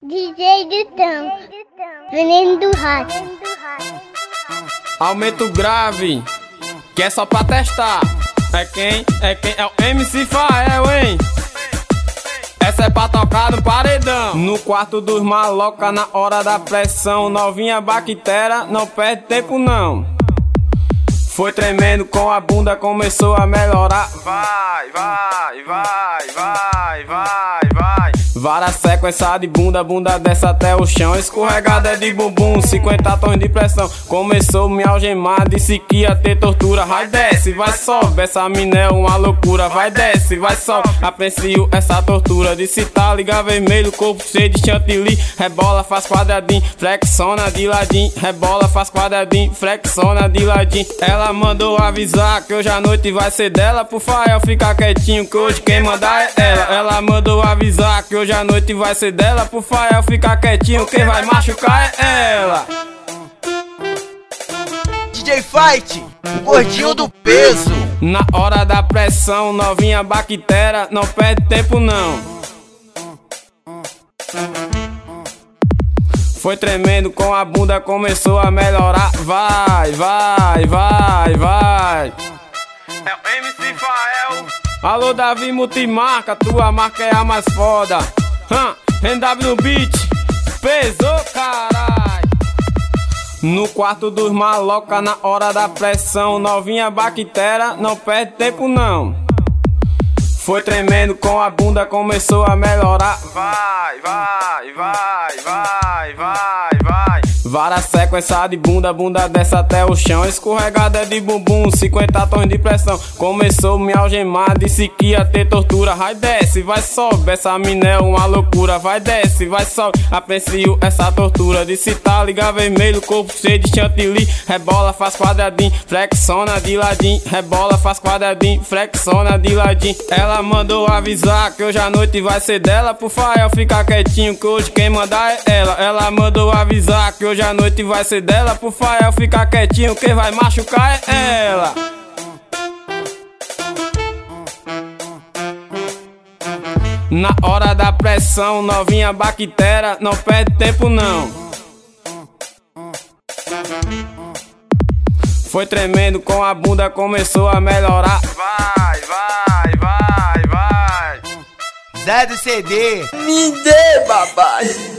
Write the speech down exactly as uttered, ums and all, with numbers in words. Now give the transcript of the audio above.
D J Ditão, veneno do rato. Aumenta o grave, que é só pra testar. É quem? É quem? É o M C Fael, hein? Essa é pra tocar no paredão. No quarto dos maloca, na hora da pressão. Novinha bactéria, não perde tempo não. Foi tremendo com a bunda, começou a melhorar. Vai, vai, vai, vai, vai, vai. Vara sequência de bunda, bunda dessa até o chão. Escorregada de bumbum, cinquenta tons de pressão. Começou a me algemar, disse que ia ter tortura. Vai, desce, vai, sobe, essa mina é uma loucura. Vai, desce, vai, sobe, aprecio essa tortura. Disse tá, liga vermelho, corpo cheio de chantilly. Rebola, faz quadradinho, flexiona de ladinho. Rebola, faz quadradinho, flexiona de ladinho. Ela mandou avisar que hoje a noite vai ser dela. Pro Fael ficar quietinho, que hoje quem mandar é ela. Ela mandou avisar que hoje Hoje a noite vai ser dela, pro Fael ficar quietinho, quem vai machucar é ela. D J Fight, o gordinho do peso. Na hora da pressão, novinha bactéria, não perde tempo não. Foi tremendo com a bunda, começou a melhorar. Vai, vai, vai, vai. É o M C Fael. Alô Davi Multimarca, tua marca é a mais foda. Hum, N W no beat, pesou carai. No quarto dos maloca, na hora da pressão. Novinha bactéria, não perde tempo não. Foi tremendo com a bunda, começou a melhorar. Vai, vai, vai, vai, vai, vai. Vara sequência de bunda, bunda dessa até o chão. Escorregada de bumbum, cinquenta tons de pressão. Começou a me algemar, disse que ia ter tortura. Vai, desce, vai, sobe, essa mina é uma loucura. Vai, desce, vai, sobe, aprecio essa tortura. Disse tá, liga vermelho, corpo cheio de chantilly. Rebola, faz quadradinho, flexiona de ladinho. Rebola, faz quadradinho, flexiona de ladinho. Ela mandou avisar que hoje a noite vai ser dela. Pro Fael ficar quietinho, que hoje quem mandar é ela. Ela mandou avisar que hoje Hoje a noite vai ser dela, pro Fael ficar quietinho, quem vai machucar é ela. Na hora da pressão, novinha bactéria, não perde tempo não. Foi tremendo com a bunda, começou a melhorar. Vai, vai, vai, vai. Zé do C D, me dê, babai.